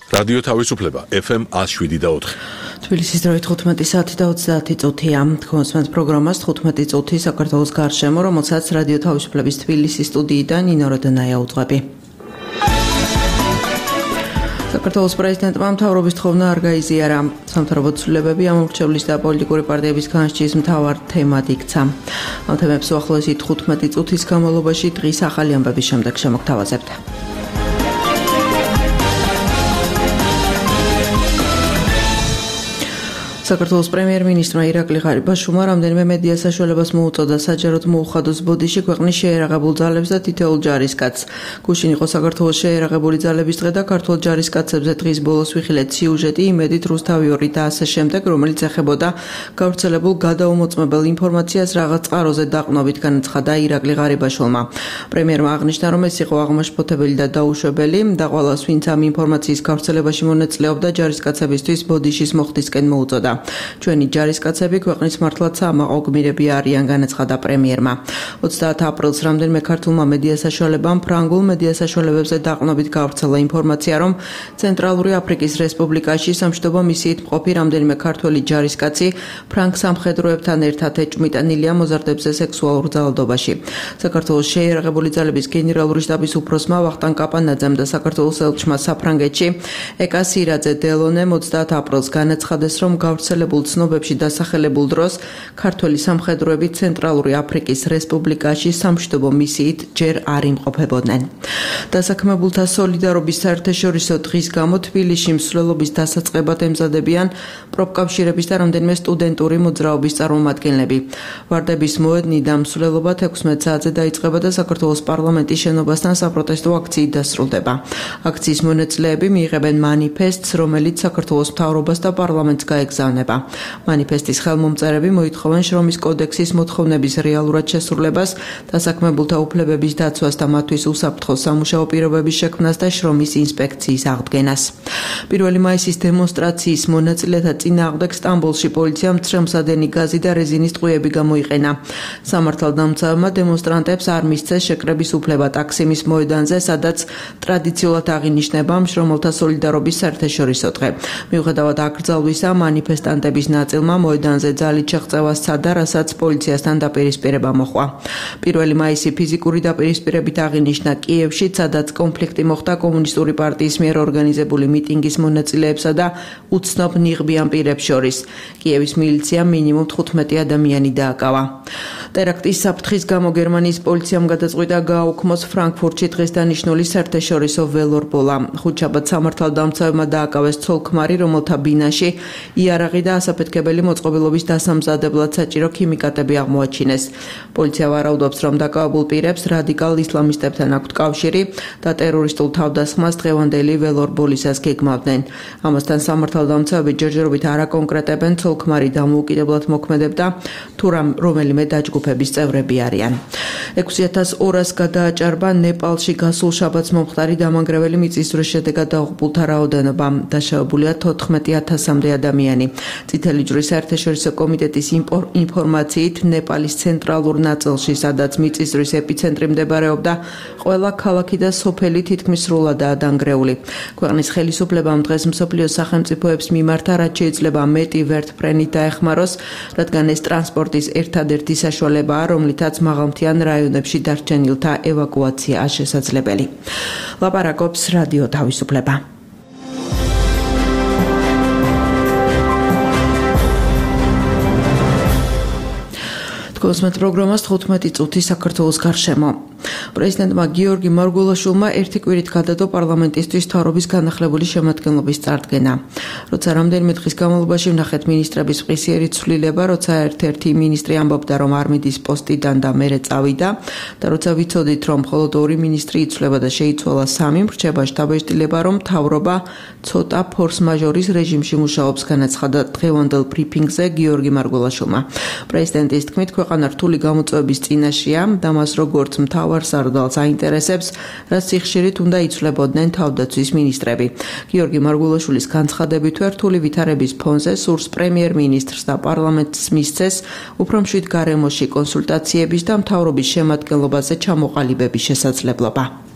რადიო თავისუფლება FM 107.4. თბილისის დროით 15 საათი და 30 წუთია. თქვენს პროგრამას 15 წუთი საქართველოს გარშემო, რომელსაც რადიო თავისუფლების თბილისის სტუდიიდან ნინო როდანაია უძღვები. საქართველოს პრეზიდენტმა მთავრობის თხოვნა არ გაიზიარა. სამთავრობო ცვლილებები ამორჩევლის და პოლიტიკური პარტიების განსჯის მთავარ თემად იქცა. ამ თემებს უახლოესი 15 წუთის განმავლობაში დღის ახალი ამბების შემდეგ შემოგთავაზებთ. საქართველოს პრემიერ-მინისტრმა ირაკლი ღარიბაშვილმა რამდენიმე მედია საშუალებას მოუწოდა საჯაროდ მოუხადოს ბოდიში ქვეყნის შეერაღებულ ძალებს და თითოეულ ჯარისკაცს. გუშინ იყო საქართველოს შეერაღებული ძალების დღე და ქართულ ჯარისკაცებზე დღის ბოლოს ვიხილეთ სიუჟეტი იმედით რუსთავიორი და ასე შემდეგ, რომელიც ეხებოდა გავრცელებულ გადაუმოწმებელ ინფორმაციას რაღაც წყაროზე დაყრდნობით განაცხადა ირაკლი ღარიბაშვილმა. პრემიერმა აღნიშნა, რომ ეს იყო აღმაშფოთებელი და დაუშვებელი და ყველას, ვინც ამ ინფორმაციის გავრცელებაში მონაწილეობდა, ჯარისკაცებისთვის ბოდიშის მოხდისკენ მოუწოდა. ჩვენი ჯარისკაცები ქვეყნის მართლაც ამაყო გმირები არიან, განაცხადა პრემიერმა. 30 აპრილს რამდენიმე ქართულმა მედია საშუალებამ ფრანგულ მედია საშუალებებზე დაყრდნობით გავრცელა ინფორმაცია, რომ ცენტრალური აფრიკის რესპუბლიკაში სამშვიდობო მისიით მყოფი რამდენიმე ქართველი ჯარისკაცი ფრანგ სამხედროებთან ერთად ეჭვმიტანილია მოზარდებზე სექსუალურ ძალადობაში. საქართველოს შეერაღებული ძალების გენერალური შტაბის უფროსმა ვახტანგ კაპანაძემ და საქართველოს ელჩმა საფრანგეთში ეკა სირაძე დელონემ 30 აპრილს განაცხადეს, რომ გავრცელებულ ცნობებში დასახელებულ დროს ქართველი სამხედროები ცენტრალური აფრიკის რესპუბლიკაში სამშვიდობო მისიით ჯერ არ იმყოფებოდნენ. დასაქმებულთა სოლიდარობის საერთაშორისო დღის გამო თბილისში მსვლელობის დასაწყებად ემზადებიან პროფკავშირების და რამდენიმე სტუდენტური მოძრაობის წარმომადგენლები. ვარდების მოედნი და მსვლელობა 16 საათზე დაიწყება და საქართველოს პარლამენტის შენობასთან საპროტესტო აქციით დასრულდება. აქციის მონაწილეები მიიღებენ მანიფესტს, რომელიც საქართველოს მთავრობას და პარლამენტს გაეგზავნება. მანიფესტის ხელმომწერები მოითხოვენ შრომის კოდექსის მოთხოვნების რეალურად შესრულებას, დასაქმებულთა უფლებების დაცვას და მათთვის უსაფრთხო სამუშაო პირობების შექმნას და შრომის ინსპექციის აღდგენას. 1 მაისის დემონსტრაციის მონაწილეთა წინააღმდეგ სტამბოლში პოლიციამ მცრემლსადენი გაზი და რეზინის ტყვიები გამოიყენა. სამართალდამცავმა დემონსტრანტებს არ მისცეს შეკრების უფლება ტაქსიმის მოედანზე, სადაც ტრადიციულად აღინიშნება მშრომელთა სოლიდარობის საერთაშორისო დღე. მიუხედავად აკრძალვისა, მანიფესტანტების ნაწილმა მოედანზე ძალით შეღწევა სცადა, რასაც პოლიციასთან დაპირისპირება მოჰყვა. 1 მაისი ფიზიკური დაპირისპირებით აღინიშნა კიევში, სადაც კონფლიქტი მოხდა კომუნისტური პარტიის მიერ ორგანიზებული მიტინგის მონაწილეებსა და უცნობ ნიღბიან პირებს შორის. კიევის მილიციამ მინიმუმ 15 ადამიანი დააკავა. ტერაქტის საფრთხის გამო გერმანიის პოლიციამ გადაწყვიტა გააუქმოს ფრანკფურტში დღეს დანიშნული საერთაშორისო ველორბოლა. ხუთშაბათ სამართალდამცავებმა დააკავეს ცოლ-ქმარი, რომელთა ბინაში იარაღი და ასაფეთქებელი მოწყობილობის დასამზადებლად საჭირო ქიმიკატები აღმოაჩინეს. პოლიცია ვარაუდობს, რომ დაკავებულ პირებს რადიკალ ისლამისტებთან აქვთ კავშირი და ტერორისტულ თავდასხმას დღევანდელი ველორბოლისას გეგმავდნენ. ამასთან სამართალდამცავები ჯერჯერობით არ აკონკრეტებენ ცოლ-ქმარი დამოუკიდებლად მოქმედებდა თუ რომელიმე დაჯგუფების წევრები არიან. 6200 გადააჭარბა ნეპალში გასულ შაბათს მომხდარი დამანგრეველი მიწისძვრის შედეგად დაღუპულთა რაოდენობა. დაშავებულია 14,000-მდე ადამიანი. წითელი ჯვრის საერთაშორისო კომიტეტის ინფორმაციით ნეპალის ცენტრალურ ნაწილში, სადაც მიწისძვრის ეპიცენტრი მდებარეობდა, ყველა ქალაქი და სოფელი თითქმის სრულადაა დანგრეული. ქვეყნის ხელისუფლებამ დღეს მსოფლიოს სახელმწიფოებს მიმართა, რაც შეიძლება მეტი ვერტმფრენით დაეხმაროს, რადგან ეს ტრანსპორტის ერთადერთი საშუალებაა, რომლითაც მაღალმთიან რაიონებში დარჩენილთა ევაკუაციაა შესაძლებელი. ლაპარაკობს რადიო თავისუფლება. კოსმეთ პროგრამას 15 წუთი საქართველოს გარშემო. პრეზიდენტმა გიორგი მარგულაშვილმა ერთი კვირით გადადო პარლამენტისთვის მთავრობის განახლებული შემადგენლობის წარდგენა. როცა რამდენიმე დღის განმავლობაში ვნახეთ მინისტრების მყისიერი ცვლილება, როცა ერთ-ერთი მინისტრი ამბობდა, რომ არ მიდის პოსტიდან და მერე წავიდა და როცა ვიცოდით, რომ მხოლოდ 2 მინისტრი იცვლება და შეიცვალა 3, მრჩება შთაბეჭდილება, რომ მთავრობა ცოტა ფორს-მაჟორის რეჟიმში მუშაობს, განაცხადა დღევანდელ ბრიფინგზე გიორგი მარგულაშვილმა. პრეზიდენტის თქმით, ქვეყანა რთული გამოწვევების წინაშეა და მას როგორც მთავარ სარდალს აინტერესებს, რაც სიხშირით უნდა იცვლებოდნენ თავდაცვის მინისტრები. გიორგი მარგულაშვილის განცხადებით, რთული ვითარების ფონზე სურს პრემიერ-მინისტრს და პარლამენტს მისცეს უფრო მშვიდ გარემოში კონსულტაციების და მთავრობის შემადგენლობაზე ჩამოყალიბების შესაძლებლობა.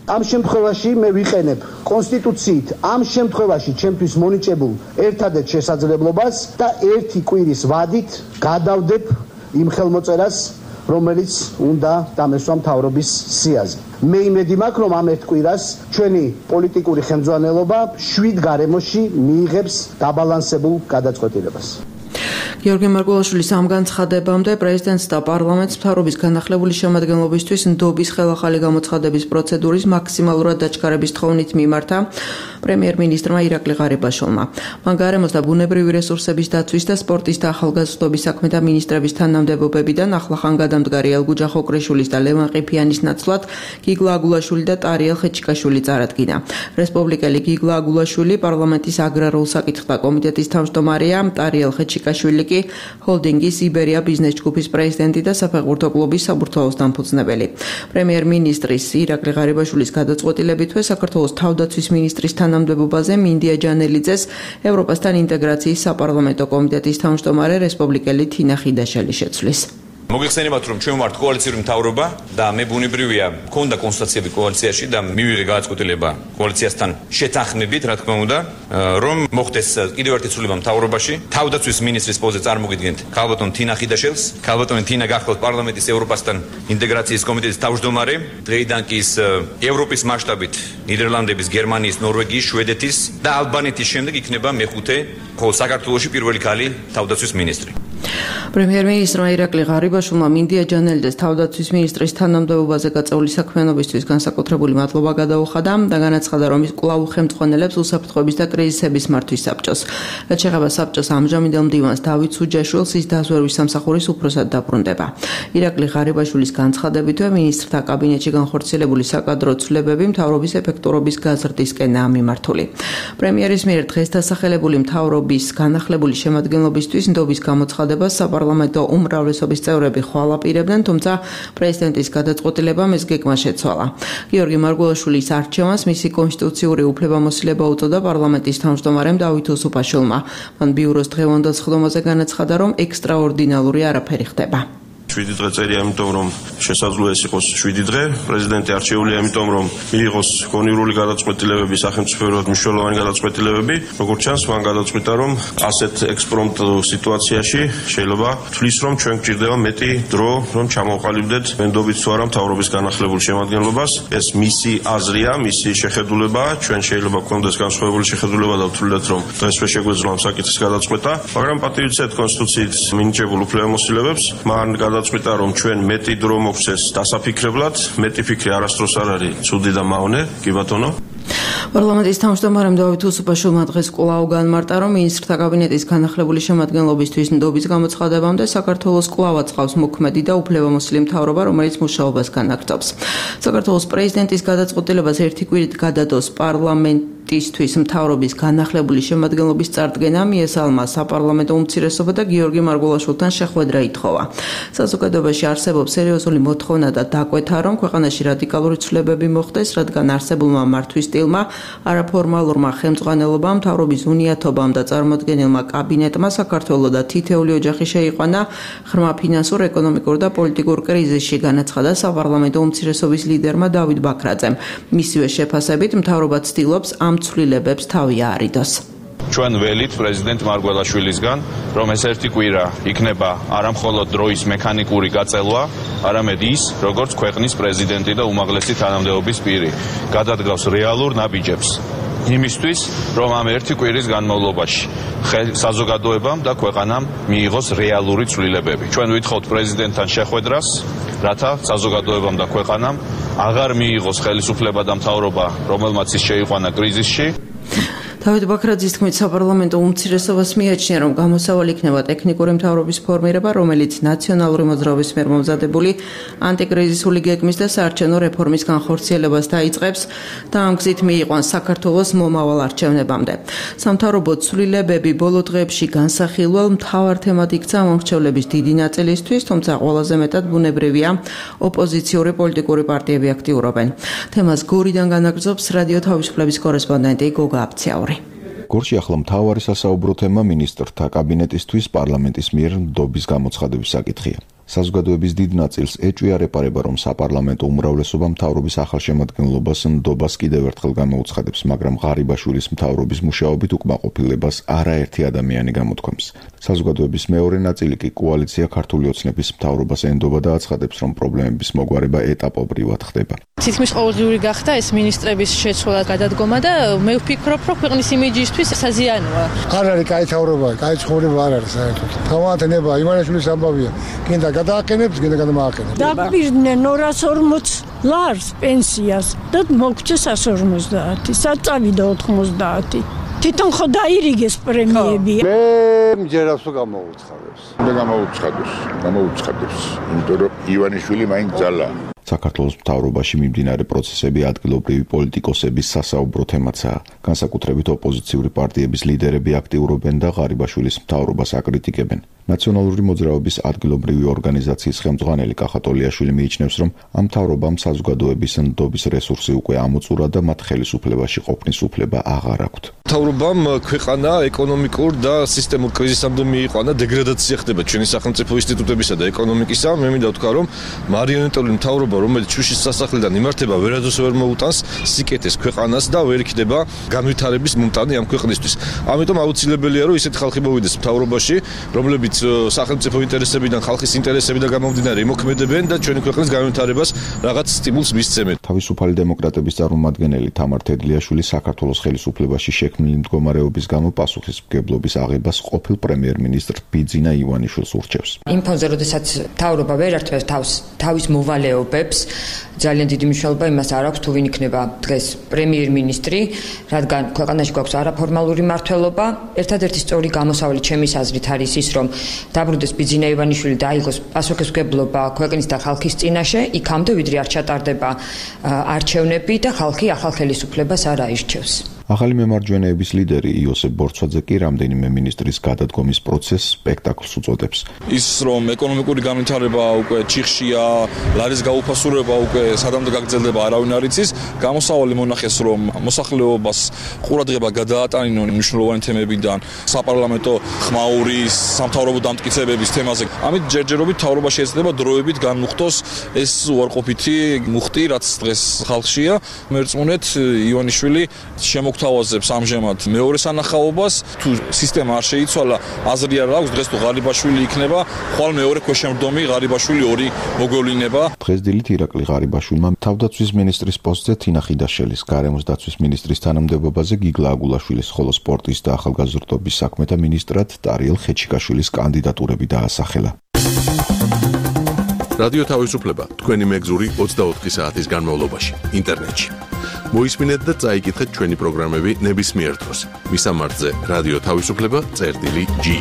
ამ შემთხვევაში მე ვიყენებ კონსტიტუციით ამ შემთხვევაში ჩემთვის მონიჭებულ ერთადერთ შესაძლებლობას და ერთი კვირის ვადით გადავდებ იმ ხელმოწერას, რომელიც უნდა დამესვა მთავრობის სიაზე. მე იმედი მაქვს, რომ ამ ერთ კვირას ჩვენი პოლიტიკური ხელმძღვანელობა 7 გარემოში მიიღებს დაბალანსებულ გადაწყვეტილებას. გიორგი მარგველაშვილის ამ განცხადებამდე პრეზიდენტს და პარლამენტს მთავრობის განახლებული შემადგენლობისთვის ნდობის ხელახალი გამოცხადების პროცედურის მაქსიმალურად დაჩქარების თხოვნით მიმართა პრემიერ-მინისტრმა ირაკლი ღარიბაშვილმა. მან გარემოს და ბუნებრივი რესურსების დაცვის და სპორტის და ახალგაზრდობის საქმეთა მინისტრების თანამდებობებიდან ახლახან გადამდგარი ელგუჯა ხოკრიშვილის და ლევან ყიფიანის ნაცვლად გიგლა აგულაშვილი და ტარიელ ხეჩიკაშვილი წარადგინა. რესპუბლიკელი გიგლა აგულაშვილი პარლამენტის აგრარულ საკითხთა კომიტეტის თავმჯდომარეა, ტარიელ ხეჩიკაშვილი კი ჰოლდინგის იბერია ბიზნეს ჯგუფის პრეზიდენტი და საფეხბურთო კლუბის საბურთალოს დამფუძნებელი. პრემიერ-მინისტრის ირაკლი ღარიბაშვილის გადაწყვეტილებითვე საქართველოს თავდაცვის მინისტრის თანამდებობაზე მინდია ჯანელიძეს ევროპასთან ინტეგრაციის საპარლამენტო კომიტეტის თავმჯდომარე რესპუბლიკელი თინა ხიდაშელი შეცვლის. მოგეხსენებათ, რომ ჩვენ ვართ კოალიციური მთავრობა და მე ბუნებრივია მქონდა კონსტატაციები კოალიციაში და მივიღე გადაწყვეტილება კოალიციასთან შეთანხმებით, რა თქმა უნდა, რომ მოხდეს კიდევ ერთი ცვლილება მთავრობაში. თავდაცვის მინისტრის პოზიციაზე წარმოგიდგენთ ქალბატონ თინა ხიდაშელს. ქალბატონი თინა გახლავთ პარლამენტის ევროპასთან ინტეგრაციის კომიტეტის თავმჯდომარე. დღეიდან კი ის ევროპის მასშტაბით ნიდერლანდების, გერმანიის, ნორვეგიის, შვედეთის და ალბანეთის შემდეგ იქნება მეხუთე, ხოლო საქართველოში პირველი ქალი თავდაცვის მინისტრი. პრემიერ-მინისტრმა ირაკლი ღარიბაშვილმა მინდია ჯანელიძეს თავდაცვის მინისტრის თანამდებობაზე გაწეული საქმიანობისთვის განსაკუთრებული მადლობა გადაუხადა და განაცხადა, რომ ის კვლავ უხელმძღვანელებს უსაფრთხოების და კრიზისების მართვის საბჭოს. რაც შეეხება საბჭოს ამჟამინდელ მდივანს დავით სუჯაშვილს, ის დაზვერვის სამსახურის უფროსად დაბრუნდება. ირაკლი ღარიბაშვილის განცხადებითვე მინისტრთა კაბინეტში განხორციელებული საკადრო ცვლილებები მთავრობის ეფექტურობის გაზრდისკენაა მიმართული. პრემიერის მიერ დღეს დასახელებული მთავრობის განახლებული შემადგენლობისთვის ნდობის გამოცხადებას საპარლამენტო უმრავლესობის წევრები ხვალ აპირებდნენ, თუმცა პრეზიდენტის გადაწყვეტილებამ ეს გეგმა შეცვალა. გიორგი მარგველაშვილის არჩევანს მისი კონსტიტუციური უფლებამოსილება უწოდა პარლამენტის თავმჯდომარემ დავით უსუფაშვილმა. მან ბიუროს დღევანდელ სხდომაზე განაცხადა, რომ ექსტრაორდინალური არაფერი ხდება. 7 დღე წერია, იმიტომ რომ შესაძლოა ეს იყოს 7 დღე. პრეზიდენტი არჩეულია, იმიტომ რომ მიიღოს გონივრული გადაწყვეტილებები, სახელმწიფოებრივად მნიშვნელოვანი გადაწყვეტილებები. როგორც ჩანს, მან გადაწყვიტა, რომ ასეთ ექსპრომტ სიტუაციაში შეიძლება თვლის, რომ ჩვენ გვჭირდება მეტი დრო, რომ ჩამოვყალიბდეთ მენდობით თუ არა მთავრობის განახლებულ შემადგენლობას. ეს მისი აზრია, მისი შეხედულებაა. ჩვენ შეიძლება გვქონდეს განსხვავებული შეხედულება და ვთვლით, რომ დღესვე შეგვეძლო ამ საკითხის გადაწყვეტა, მაგრამ პატივიცეთ კონსტიტუციით მინიჭებულ უფლებამოსილებებს. მან გადაწყვიტა, რომ ჩვენ მეტი დრო მოგვცეს დასაფიქრებლად, მეტი ფიქრი არასდროს არ არის ცუდი და მავნე, კი ბატონო. პარლამენტის თავმჯდომარემ დავით უსუფაშვილმა დღეს კვლავ განმარტა, რომ მინისტრთა კაბინეტის განახლებული შემადგენლობისთვის ნდობის გამოცხადებამდე საქართველოს კვლავ აწყავს მოქმედი და უფლებამოსილი მთავრობა, რომელიც მუშაობას განაგრძობს. საქართველოს პრეზიდენტის გადაწყვეტილებას ერთი კვირით გადადოს პარლამენტისთვის მთავრობის განახლებული შემადგენლობის წარდგენა მიესალმა საპარლამენტო უმცირესობა და გიორგი მარგველაშვილთან შეხვედრა ითხოვა. საზოგადოებაში არსებობს სერიოზული მოთხოვნა და დაკვეთა, რომ ქვეყანაში რადიკალური ცვლილებები მოხდეს, რადგან არსებულმა მართვის სტილმა, არაფორმალურმა ხელმძღვანელობამ, მთავრობის უნიათობამ და წარმოადგენელმა კაბინეტმა საქართველოს და თითეული ოჯახი შეიყვანა ღრმა ფინანსურ, ეკონომიკურ და პოლიტიკურ კრიზისში, განაცხადა საპარლამენტო უმცირესობის ლიდერმა დავით ბაქრაძემ. მისივე შეფასებით, მთავრობა ცდილობს ამ ცვლილებებს თავი აარიდოს. ჩვენ ველით პრეზიდენტ მარგველაშვილისგან, რომ ეს ერთი კვირა იქნება არამხოლოდ დროის მექანიკური გაწელვა, არამედ ის, როგორც ქვეყნის პრეზიდენტი და უმაღლესი თანამდებობის პირი, გადადგავს რეალურ ნაბიჯებს. იმისთვის, რომ ამ ერთი კვირის განმავლობაში საზოგადოებამ და ქვეყანამ მიიღოს რეალური ცვლილებები. ჩვენ ვითხოვთ პრეზიდენტთან შეხვედრას, რათა საზოგადოებამ და ქვეყანამ აღარ მიიღოს ხელისუფლება და მთავრობა, რომელმაც ის შეიყვანა კრიზისში. დავით ბაქრაძის თქმით, საპარლამენტო უმცირესობას მიაჩნია, რომ გამოსავალი იქნება ტექნიკური მთავრობის ფორმირება, რომელიც ნაციონალური მოძრაობის მიერ მომზადებული ანტიკრიზისული გეგმის და საარჩევნო რეფორმის განხორციელებას დაიწყებს და ამ გზით მიიყვანს საქართველოს მომავალ არჩევნებამდე. სამთავრობო ცვლილებები ბოლო დღეებში განსახილველ მთავარ თემად იქცა მომრჩევლების დიდი ნაწილისთვის, თუმცა ყველაზე მეტად ბუნებრივია ოპოზიციური პოლიტიკური პარტიები აქტიურობენ. თემას გორიდან განაგრძობს რადიო თავისუფლების კორესპონდენტი გოგა აბციაური. გორში ახლა მთავარი სასაუბრო თემა მინისტრთა კაბინეტისთვის პარლამენტის მიერ ნდობის გამოცხადების საკითხია. საზოგადოების დიდ ნაწილს ეჭვია რეპარება, რომ საპარლამენტო უმრავლესობა მთავრობის ახალშემადგენლობას ნდობას კიდევ ერთხელ გამოუცხადებს, მაგრამ ღარიბაშვილის მთავრობის მუშაობით უკმაყოფილებას არაერთი ადამიანი გამოთქვამს. საზოგადოების მეორე ნაწილი კი კოალიცია ქართული ოცნების მთავრობას ენდობა და აცხადებს, რომ პრობლემების მოგვარება ეტაპობრივად ხდება. თითქმის ყოველდღიური გახდა ეს მინისტრების შეცვალა გადადგომა და მე ვფიქრობ, რომ ქვეყნის იმიჯისთვის საზიანოა. არ არის კაი თავრობა, კაი ცხოვრება არ არის საერთოდ. თავმოათენება ივანიშვილის ამბავია. გინდა გადააყენებს, გინდა გადამააყენებს. დაგვიდნენ 240 ლარს პენსიას და მოგწეს 150, საწავიდა 90. თვითონ ხო დაირიგეს პრემიები. მე მჯერავს თუ გამოუცხადებს. უნდა გამოუცხადებს, იმიტომ რომ ივანიშვილი მაინც ძალა. საქართველოს მთავრობაში მიმდინარე პროცესები ადგილობრივი პოლიტიკოსების სასაუბრო თემაცაა. განსაკუთრებით ოპოზიციური პარტიების ლიდერები აქტიურობენ და ღარიბაშვილის მთავრობას აკრიტიკებენ. ნაციონალური მოძრაობის ადგილობრივი ორგანიზაციის ხელმძღვანელი კახატოლიაშვილი მიიჩნევს, რომ ამ მთავრობამ საზოგადოების ნდობის რესურსი უკვე ამოწურა და მათ ხელისუფლებაში ყოფნის უფლება აღარ აქვთ. მთავრობამ ქვეყანა ეკონომიკურ და სისტემურ კრიზისამდე მიიყვანა, დეგრადაცია ხდება ჩვენი სახელმწიფო ინსტიტუტებისა და ეკონომიკისა. მე მინდა ვთქვა, რომ მარიონეტული მთავრობა, რომელიც შუშის სასახლიდან იმართება, ვერადოს ვერ მოუტანს სიკეთეს ქვეყანას და ვერ იქნება განვითარების მომტანი ამ ქვეყნისთვის. ამიტომ აუცილებელია, რომ ისეთი ხალხი მოვიდეს მთავრობაში, რომლებიც სახელმწიფო ინტერესებიდან, ხალხის ინტერესებიდან გამომდინარე იმოქმედებენ და ჩვენი ქვეყნის განვითარებას რაღაც სტიმულს მისცემენ. თავისუფალი დემოკრატების წარმომადგენელი თამარ თედლიაშვილი საქართველოს ხელისუფლებაში შექმნილი მდგომარეობის გამო პასუხისმგებლობის აღებას ყოფილ პრემიერ-მინისტრ ბიძინა ივანიშვილს ურჩევს. იმ ფონზე, როდესაც მთავრობა ვერ ართმევს თავის მოვალეობებს, ძალიან დიდი მნიშვნელობა იმას არ აქვს, თუ ვინ იქნება დღეს პრემიერ-მინისტრი, რადგან ქვეყანაში გვაქვს არაფორმალური მმართველობა. ერთადერთი სწორი გამოსავალი ჩემის აზრით არის ის, რომ დაბრუნდეს ბიძინა ივანიშვილი და აიღოს პასუხისმგებლობა ქვეყნის და ხალხის წინაშე, იქამდე ვიდრე არ ჩატარდება არჩევნები და ხალხი ახალ ხელისუფლებას არ აირჩევს. ახალი მემარჯვენეების ლიდერი იოსებ ბორცვაძე კი რამდენიმე მინისტრის გადადგომის პროცესს სპექტაკლს უწოდებს. ის რომ ეკონომიკური განვითარება უკვე ჩიხშია, ლარის გაუფასურება უკვე სადამდე გაგრძელდება არავინ არ იცის, გამოსავალი მონახეს რომ მოსახლეობას ყურადღება გადაატანინონ მნიშვნელოვანი თემებიდან, საპარლამენტო ხმაურის, სამთავრობო დამტკიცებების თემაზე. ამით ჯერჯერობით მთავრობა შეიძლება დროებით განმუხტოს ეს უარყოფითი მუხტი, რაც დღეს ხალხშია. მერწმუნეთ ივანიშვილი თავაზებს ამჟამად მეორე სანახაობას, თუ სისტემა არ შეიცვალა, აზრი არ აქვს, დღეს თუ ღარიბაშვილი იქნება, ხვალ მეორე ქვეშემრდომი ღარიბაშვილი 2 მოგვევლინება. დღეს დილით ირაკლი ღარიბაშვილმა თავდაცვის მინისტრის პოსტზე თინა ხიდაშელის, გარემოს დაცვის მინისტრის თანამდებობაზე გიგლა აგულაშვილის, ხოლო სპორტის და ახალგაზრდობის საქმეთა მინისტრად ტარიელ ხეჩიკაშვილის კანდიდატურები დაასახელა. რადიო თავისუფლება თქვენი მეგზური 24 საათის განმავლობაში ინტერნეტში. მოისმინეთ და წაიკითხეთ ჩვენი პროგრამები ნებისმიერ დროს. მისამართზე რადიო თავისუფლება.ge.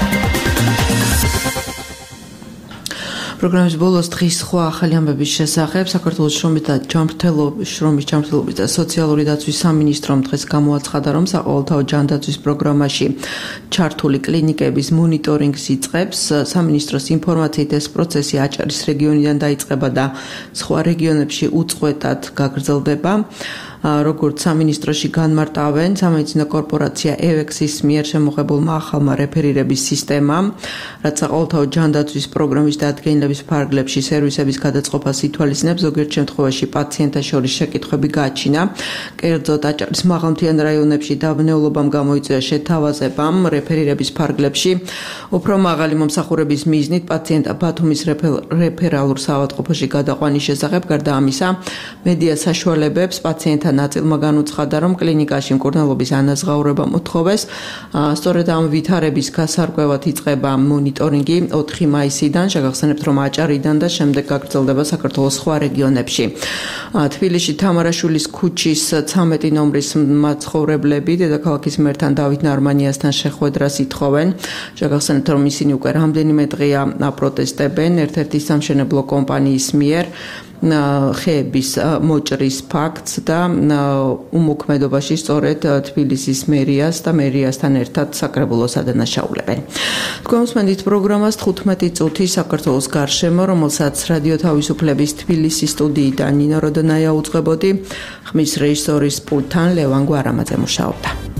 პროგრამის ბოლოს დღის სხვა ახალი ამბების შესახებ საქართველოს შრომის ჯანმრთელობის და სოციალური დაცვის სამინისტრომ დღეს გამოაცხადა, რომ საყოველთაო ჯანდაცვის პროგრამაში ჩართული კლინიკების მონიტორინგს იწყებს. სამინისტროს ინფორმაციით ეს პროცესი აჭარის რეგიონიდან დაიწყება და სხვა რეგიონებში უწყვეტად გაგრძელდება. როგორც სამინისტროში განმარტავენ, სამედიცინო კორპორაცია ევექსის მიერ შემოღებულმა ახალმა რეფერირების სისტემამ, რაც საყოველთაო ჯანდაცვის პროგრამის დადგენილების ფარგლებში სერვისების გადაწყობას ითვალისწინებს, ზოგიერთ შემთხვევაში პაციენტთა შორის შეკითხვები გააჩინა. კერძოდ, აჭარის მაღალმთიან რაიონებში დაბნეულობამ გამოიწვია შეთავაზებამ რეფერირების ფარგლებში. უფრო მაღალი მომსახურების მიზნით პაციენტა ბათუმის რეფერალურ საავადმყოფოში გადაყვანის შესახებ, გარდა ამისა, მედია საშუალებებს პაციენტთა ნაწილმა განუცხადა, რომ კლინიკაში მკურნალობის ანაზღაურება მოთხოვეს. სწორედ ამ ვითარების გასარკვევად იწყება მონიტორინგი 4 მაისიდან, შეგახსენებთ, რომ აჭარიდან და შემდეგ გაგრძელდება საქართველოს სხვა რეგიონებში. თბილისში თამარაშვილის ქუჩის 13 ნომრის მაცხოვრებლები დედაქალაქის მერთან დავით ნარმანიასთან შეხვედრას ითხოვენ. შეგახსენებთ, რომ ისინი უკვე რამდენიმე დღეა პროტესტებენ ერთ-ერთი სამშენებლო კომპანიის მიერ ხეების მოჭრის ფაქტს და უმოქმედობაში სწორედ თბილისის მერიას და მერიასთან ერთად საკრებულოს ადანაშაულებენ. თქვენ უსმენთ პროგრამას 15 წუთი საქართველოს გარშემო, რომელსაც რადიო თავისუფლების თბილისის სტუდიიდან ნინო როდონაია უძღვებოდი, ხმის რეჟისორის პულტთან ლევან გვარამაძე მუშაობდა.